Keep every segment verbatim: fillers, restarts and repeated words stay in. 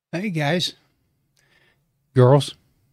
Hey guys, girls,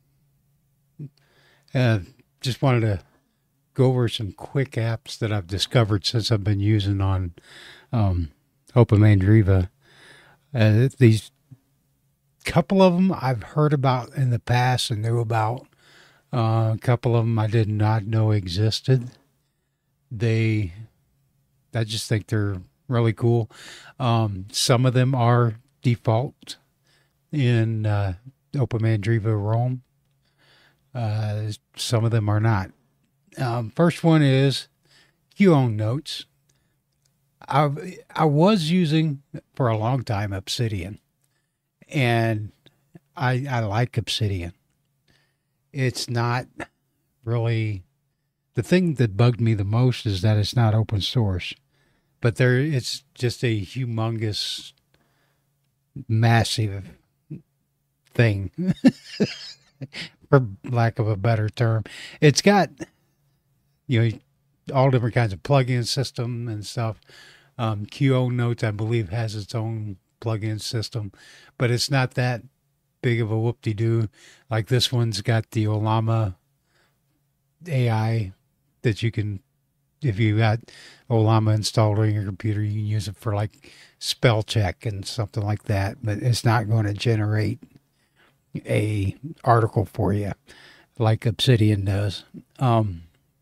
uh, just wanted to go over some quick apps that I've discovered since I've been using on um, Open Mandriva. Uh, these couple of them I've heard about in the past and knew about. Uh, a couple of them I did not know existed. They, I just think they're really cool. Um, some of them are default in uh, Open Mandriva Rome. Uh, some of them are not. Um, first one is QOwn Notes. I I was using for a long time Obsidian, and I I like Obsidian. It's not really the thing that bugged me the most is that it's not open source, but there it's just a humongous, massive thing, for lack of a better term. It's got you know all different kinds of plugin system and stuff. Um, Q O Notes, I believe, has its own plugin system, but it's not that big of a whoop-de-doo. Like this one's got the Olama A I that you can, if you got Olama installed on your computer, you can use it for like spell check and something like that. But it's not going to generate a article for you like Obsidian does. Um,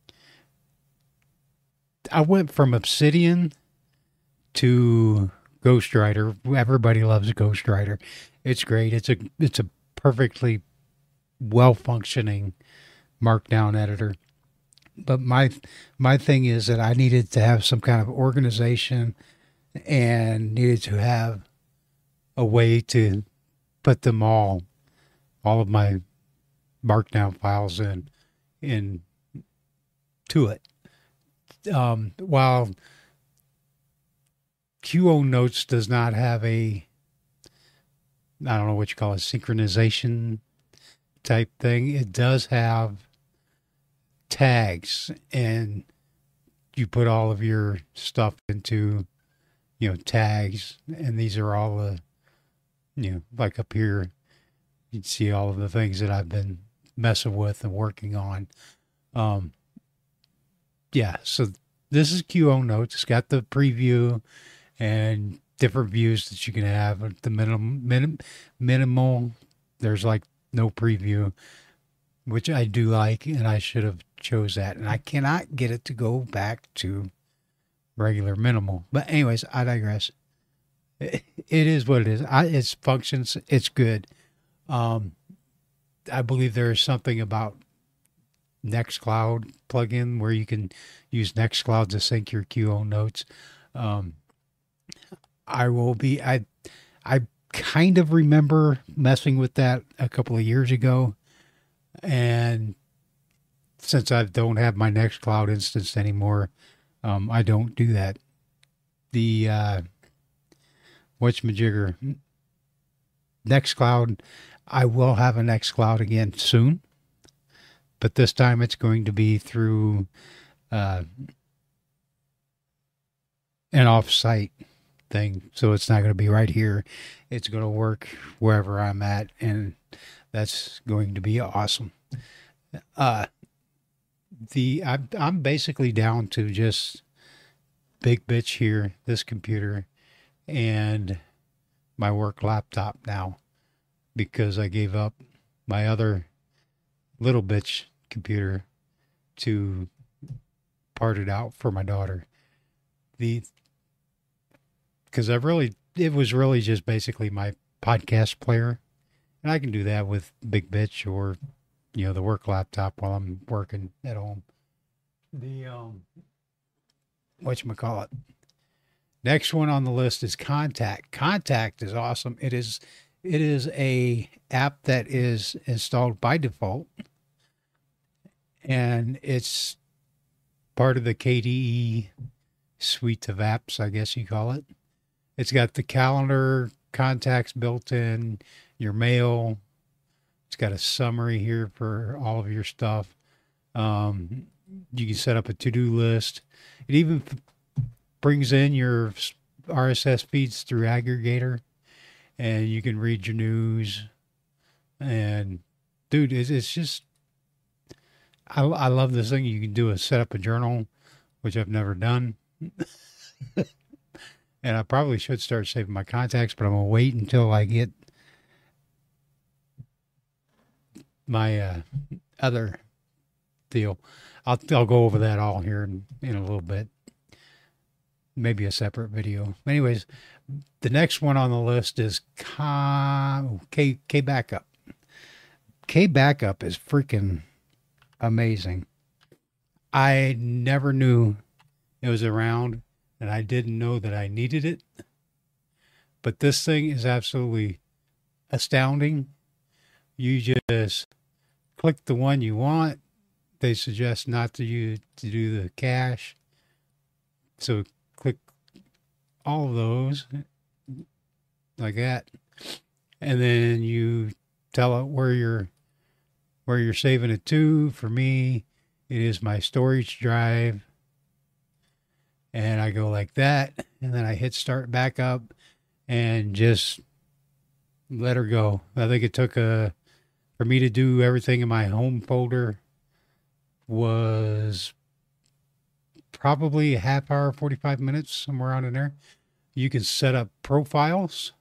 I went from Obsidian to Ghostwriter. Everybody loves Ghostwriter. It's great. It's a it's a perfectly well functioning markdown editor. But my my thing is that I needed to have some kind of organization and needed to have a way to put them all all of my markdown files in in to it. Um, while Q O Notes does not have a I don't know what you call it, synchronization type thing. It does have tags, and you put all of your stuff into, you know, tags, and these are all the, you know, like up here, you'd see all of the things that I've been messing with and working on. Um, yeah, so this is Q O Notes. It's got the preview and different views that you can have. The minimum, minim, minimal, there's like no preview, which I do like, and I should have chose that. And I cannot get it to go back to regular minimal. But anyways, I digress. It, it is what it is. I, it's functions. It's good. Um, I believe there is something about Nextcloud plugin where you can use Nextcloud to sync your Q O notes. Um, I will be. I I kind of remember messing with that a couple of years ago, and since I don't have my Nextcloud instance anymore, um, I don't do that. The uh, whatchamajigger Nextcloud, I will have a Nextcloud again soon, but this time it's going to be through uh, an off-site thing, so it's not going to be right here. It's going to work wherever I'm at, and that's going to be awesome. Uh, the I'm, I'm basically down to just Big Bitch here, this computer, and my work laptop now because I gave up my other little bitch computer to part it out for my daughter. The because I really it was really just basically my podcast player, and I can do that with Big Bitch or you know the work laptop while I'm working at home. The um, whatchamacallit. Next one on the list is Contact. Contact is awesome. It is it is a app that is installed by default, and it's part of the K D E suite of apps, I guess you call it. It's got the calendar, contacts built in, your mail. It's got a summary here for all of your stuff. Um, you can set up a to-do list. It even f- brings in your R S S feeds through aggregator, and you can read your news. And dude, it's, it's just I, I love this thing. You can do a set up a journal, which I've never done. And I probably should start saving my contacts, but I'm gonna wait until I get my uh, other deal. I'll I'll go over that all here in, in a little bit. Maybe a separate video. Anyways, the next one on the list is K K Backup. K Backup is freaking amazing. I never knew it was around, and I didn't know that I needed it. But this thing is absolutely astounding. You just click the one you want. They suggest not to use to do the cache. So click all of those like that. And then you tell it where you're where you're saving it to. For me, it is my storage drive. And I go like that, and then I hit start backup and just let her go. I think it took a for me to do everything in my home folder was probably a half hour, forty-five minutes, somewhere around in there. You can set up profiles,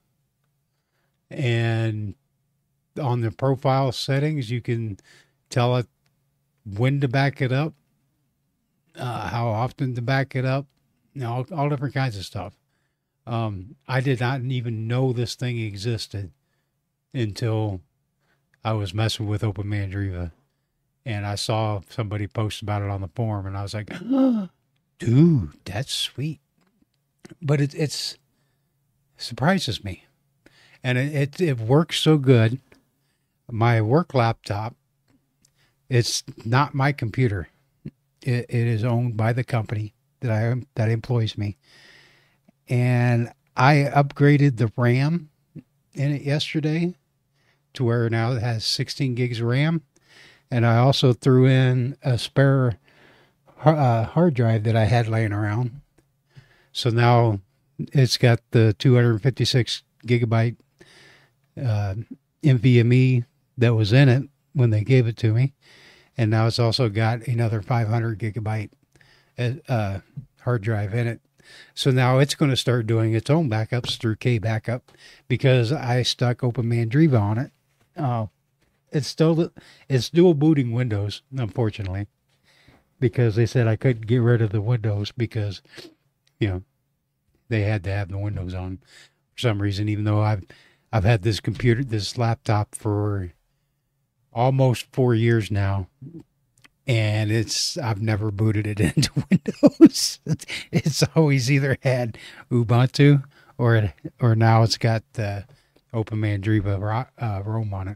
and on the profile settings, you can tell it when to back it up, uh, how often to back it up, you know, all, all different kinds of stuff. Um, I did not even know this thing existed until I was messing with OpenMandriva, and I saw somebody post about it on the forum, and I was like, oh, dude, that's sweet. But it it's surprises me, and it, it it works so good. My work laptop, it's not my computer. It, it is owned by the company that I that employs me, and I upgraded the RAM in it yesterday to where now it has sixteen gigs of RAM, and I also threw in a spare uh, hard drive that I had laying around. So now it's got the two hundred fifty-six gigabyte uh, NVMe that was in it when they gave it to me, and now it's also got another five hundred gigabyte uh, hard drive in it. So now it's going to start doing its own backups through K Backup because I stuck OpenMandriva on it. Uh, it's still it's dual booting Windows, unfortunately, because they said I couldn't get rid of the Windows because, you know, they had to have the Windows on for some reason. Even though I've I've had this computer, this laptop for almost four years now, and it's I've never booted it into Windows. It's always either had Ubuntu or it, or now it's got the OpenMandriva uh, ROM on it.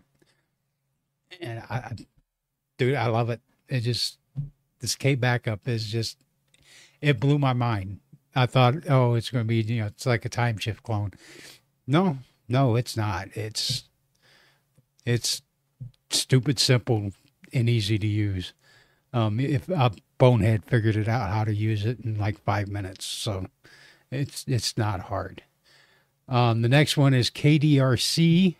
And I, I, dude, I love it. It just this K Backup is just it blew my mind. I thought, oh, it's going to be, you know, it's like a time shift clone. No, no, it's not. It's it's stupid simple and easy to use. Um, if a bonehead figured it out how to use it in like five minutes, so it's it's not hard. Um, the next one is K D R C,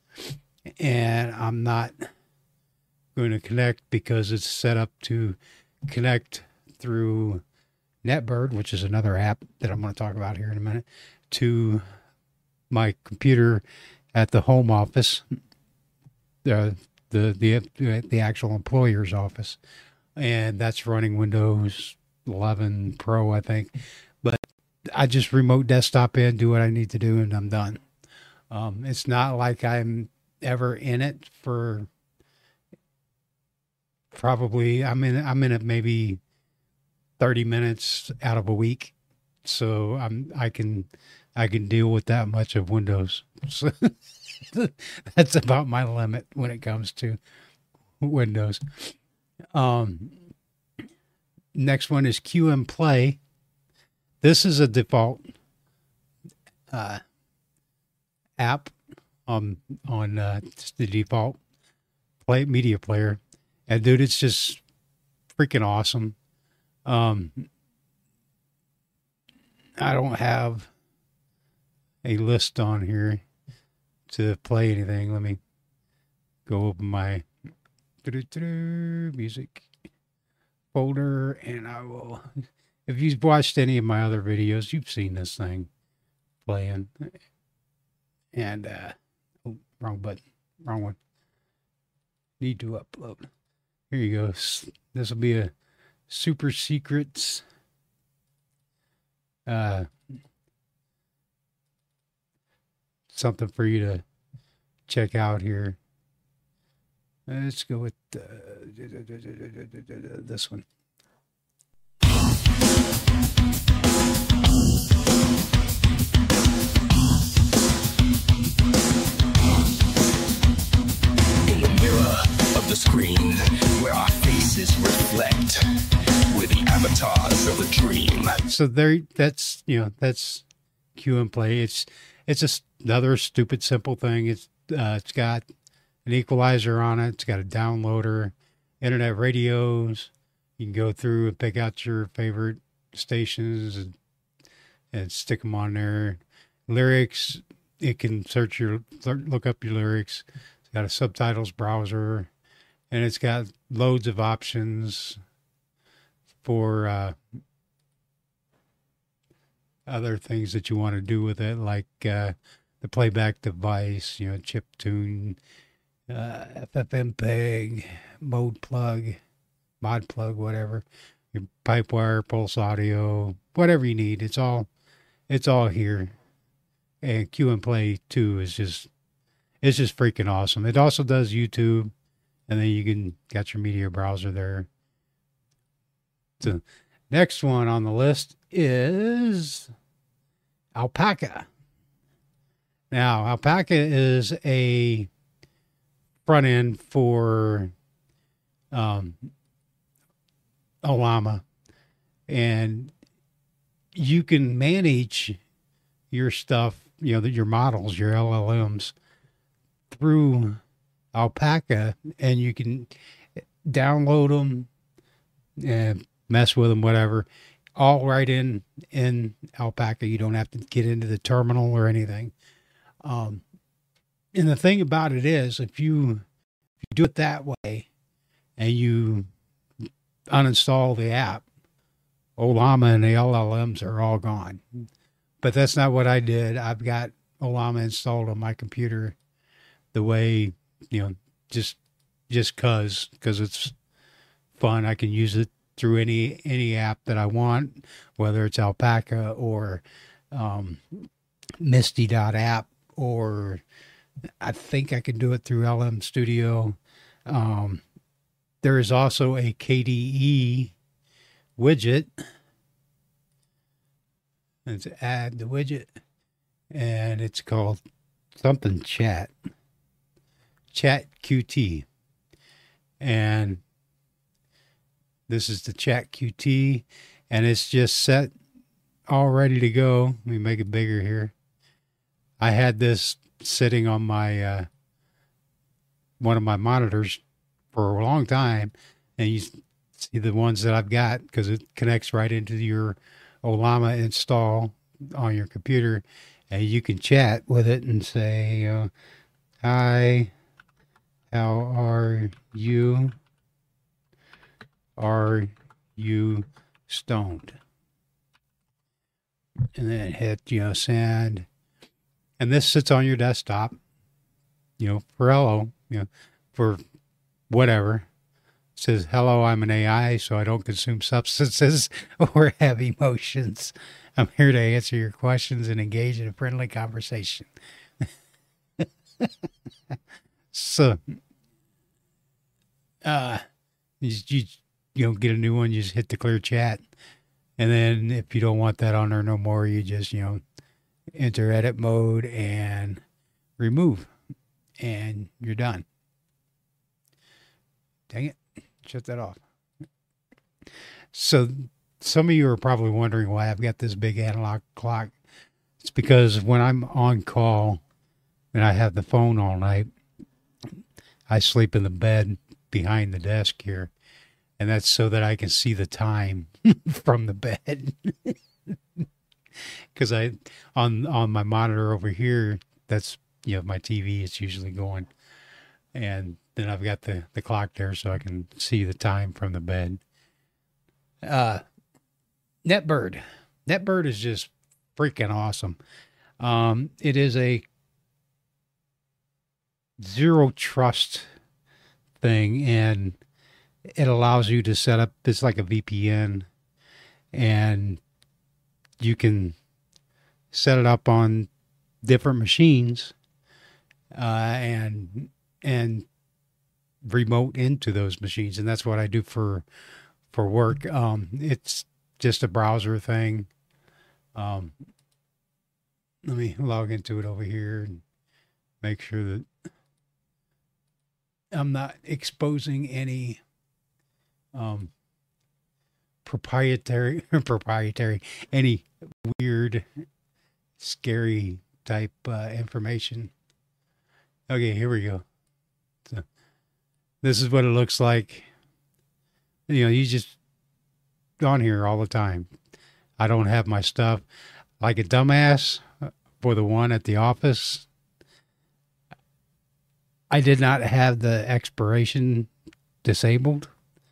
and I'm not going to connect because it's set up to connect through NetBird, which is another app that I'm going to talk about here in a minute, to my computer at the home office, the the the the actual employer's office, and that's running Windows eleven Pro, I think. But I just remote desktop in, do what I need to do, and I'm done. Um, it's not like I'm ever in it for probably I'm in I'm in it maybe thirty minutes out of a week, so I'm I can I can deal with that much of Windows. So that's about my limit when it comes to Windows. Um, next one is Q M Play. This is a default uh, app on on uh, just the default play media player, and dude, it's just freaking awesome. Um, I don't have a list on here. to play anything. Let me go open my music folder, and I will. If you've watched any of my other videos, you've seen this thing playing. And uh, oh, wrong button, wrong one. Need to upload. Here you go. This will be a super secrets. Uh, something for you to check out here. Let's go with uh, this one. In the mirror of the screen, where our faces reflect, we're the avatars of a dream. So there, that's, you know, that's Cue and Play. It's it's just another stupid simple thing. It's uh, it's got an equalizer on it. It's got a downloader, internet radios. You can go through and pick out your favorite stations and, and stick them on there. Lyrics, it can search your, look up your lyrics. It's got a subtitles browser, and it's got loads of options for uh, other things that you want to do with it, like uh, the playback device, you know, chip tune, uh, F F M P E G, mode plug, mod plug, whatever, your pipe wire, pulse audio, whatever you need. It's all, it's all here. And Cue and Play two is just, it's just freaking awesome. It also does YouTube, and then you can got your media browser there. So next one on the list is Alpaca. Now, Alpaca is a front end for um, Ollama, and you can manage your stuff, you know, your models, your L L Ms through Alpaca, and you can download them and mess with them, whatever, all right in in Alpaca. You don't have to get into the terminal or anything. Um, and the thing about it is, if you if you do it that way and you uninstall the app, Ollama and the L L Ms are all gone. But that's not what I did. I've got Ollama installed on my computer the way, you know, just just cause because it's fun. I can use it through any any app that I want, whether it's Alpaca or um, Misty dot app, or I think I can do it through L M Studio. Um, there is also a K D E widget. Let's add the widget, and it's called something chat, Chat Q T, and this is the Chat Q T, and it's just set all ready to go. Let me make it bigger here. I had this sitting on my uh, one of my monitors for a long time, and you see the ones that I've got because it connects right into your Ollama install on your computer, and you can chat with it and say, uh, "Hi, how are you? Are you stoned?" And then hit, you know, send. And this sits on your desktop, you know, for hello, you know, for whatever. It says, "Hello, I'm an A I, so I don't consume substances or have emotions. I'm here to answer your questions and engage in a friendly conversation." So, uh, you, you, you know, get a new one, you just hit the clear chat. And then if you don't want that on there no more, you just, you know, enter edit mode and remove, and you're done. Dang it. Shut that off. So some of you are probably wondering why I've got this big analog clock. It's because when I'm on call and I have the phone all night, I sleep in the bed behind the desk here, and that's so that I can see the time from the bed. Because I on on my monitor over here, that's you know, my T V, it's usually going. And then I've got the, the clock there so I can see the time from the bed. Uh, NetBird. NetBird is just freaking awesome. Um, it is a zero trust thing, and it allows you to set up, it's like a V P N, and you can set it up on different machines, uh, and and remote into those machines, and that's what I do for for work. Um, it's just a browser thing. Um, let me log into it over here and make sure that I'm not exposing any um, proprietary proprietary any weird, scary type uh, information. Okay, here we go. So this is what it looks like. You know, you just on here all the time. I don't have my stuff like a dumbass for the one at the office. I did not have the expiration disabled.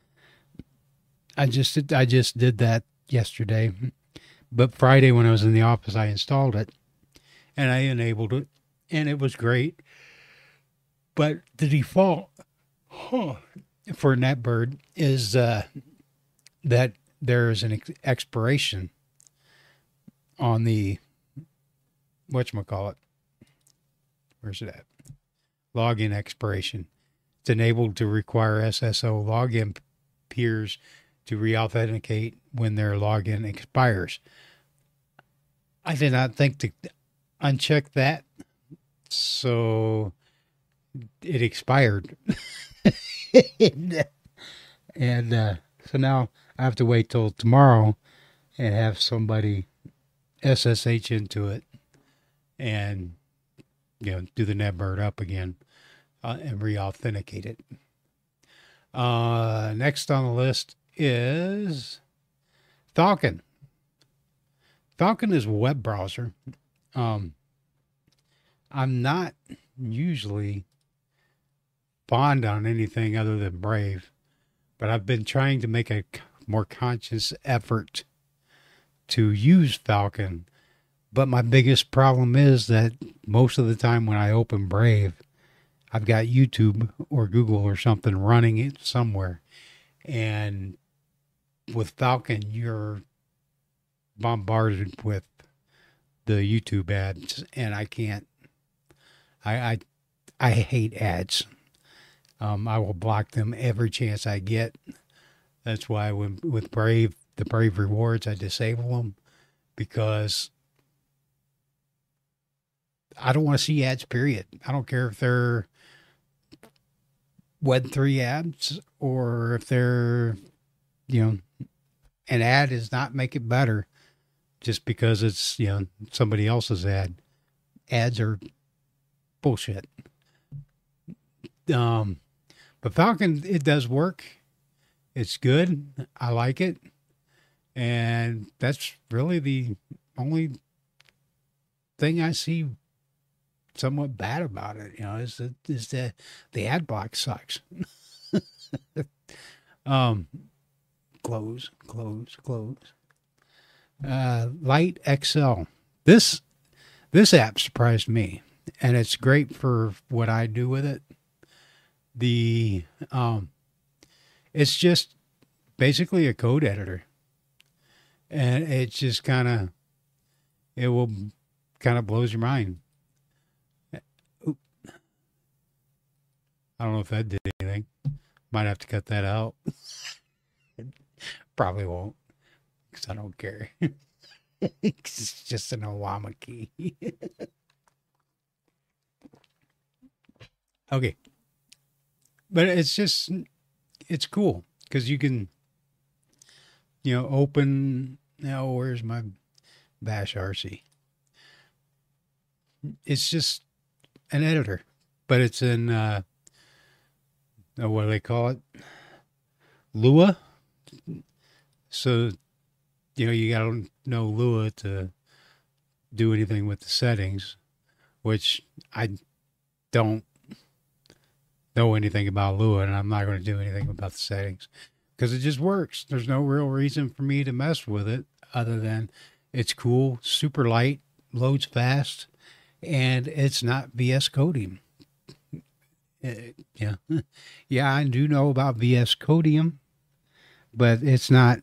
I just I just did that yesterday. But Friday when I was in the office, I installed it and I enabled it, and it was great. But the default huh, for NetBird is uh, that there is an ex- expiration on the, whatchamacallit, where's it at? Login expiration. It's enabled to require S S O login peers to re-authenticate when their login expires. I did not think to uncheck that, so it expired. and and uh, so now I have to wait till tomorrow and have somebody S S H into it and, you know, do the NetBird up again uh, and re-authenticate it. Uh, next on the list is Falcon. Falcon is a web browser. Um, I'm not usually fond on anything other than Brave, but I've been trying to make a more conscious effort to use Falcon. But my biggest problem is that most of the time when I open Brave, I've got YouTube or Google or something running it somewhere. And with Falcon, you're bombarded with the YouTube ads, and I can't, I, I, I hate ads. Um, I will block them every chance I get. That's why when, with Brave, the Brave rewards, I disable them because I don't want to see ads, period. I don't care if they're Web three ads or if they're, you know, an ad does not make it better just because it's, you know, somebody else's ad. Ads are bullshit. Um, but Falcon, it does work. It's good. I like it. And that's really the only thing I see somewhat bad about it, you know, is that is the the ad block sucks. um, close, close, close. Uh, Light X L. This this app surprised me, and it's great for what I do with it. The um, it's just basically a code editor, and it just kind of it will kind of blows your mind. I don't know if that did anything. Might have to cut that out. Probably won't, because I don't care. It's just an Owama key. Okay. But it's just, it's cool, because you can, you know, open, now where's my Bash R C? It's just an editor, but it's in, uh, Uh, what do they call it? Lua. So, you know, you got to know Lua to do anything with the settings, which I don't know anything about Lua, and I'm not going to do anything about the settings because it just works. There's no real reason for me to mess with it other than it's cool, super light, loads fast, and it's not V S Codium. It, yeah, yeah, I do know about V S Codium, but it's not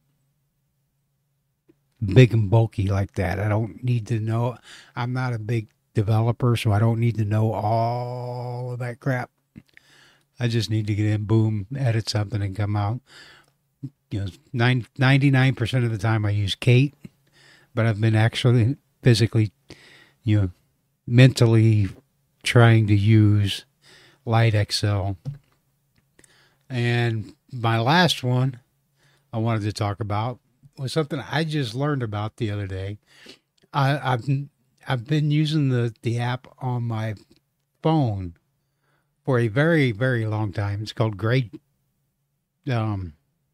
big and bulky like that. I don't need to know. I'm not a big developer, so I don't need to know all of that crap. I just need to get in, boom, edit something, and come out. You know, nine, ninety-nine percent of the time I use Kate, but I've been actually physically, you know, mentally trying to use Light X L. And my last one I wanted to talk about was something I just learned about the other day. I, I've I've been using the, the app on my phone for a very, very long time. It's called Gray, um,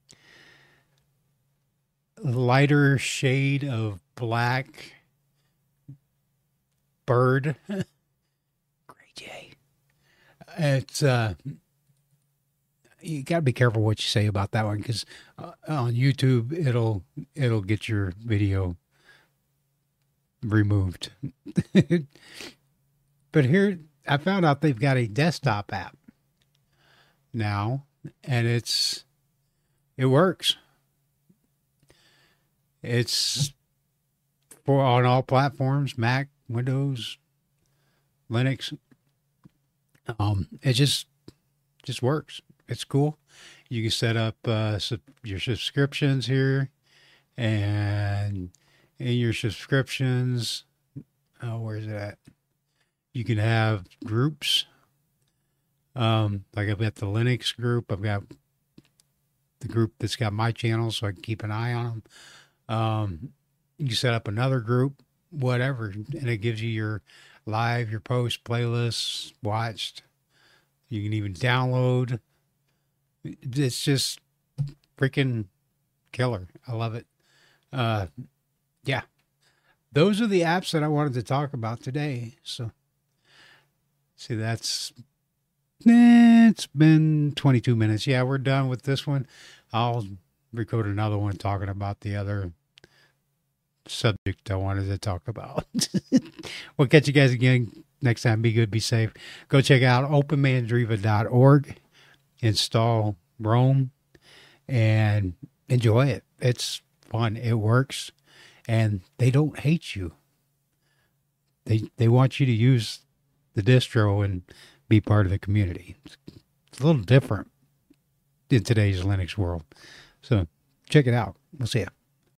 Lighter Shade of Black Bird. Gray Jay. It's, uh, you got to be careful what you say about that one because uh, on YouTube, it'll, it'll get your video removed. But here, I found out they've got a desktop app now, and it's, it works. It's for on all platforms, Mac, Windows, Linux. Um, it just, just works. It's cool. You can set up uh, sub- your subscriptions here, and in your subscriptions, oh, where's it at? You can have groups. Um, like I've got the Linux group. I've got the group that's got my channel, so I can keep an eye on them. Um, you can set up another group, whatever, and it gives you your live, your post, playlists, watched. You can even download. It's just freaking killer. I love it. Uh, yeah. Those are the apps that I wanted to talk about today. So, see, that's, eh, it's been twenty-two minutes. Yeah, we're done with this one. I'll record another one talking about the other subject I wanted to talk about. We'll catch you guys again next time. Be good, be safe. Go check out open mandriva dot org. Install Roam and enjoy it. It's fun. It works. And they don't hate you. They they want you to use the distro and be part of the community. It's a little different in today's Linux world. So check it out. We'll see you.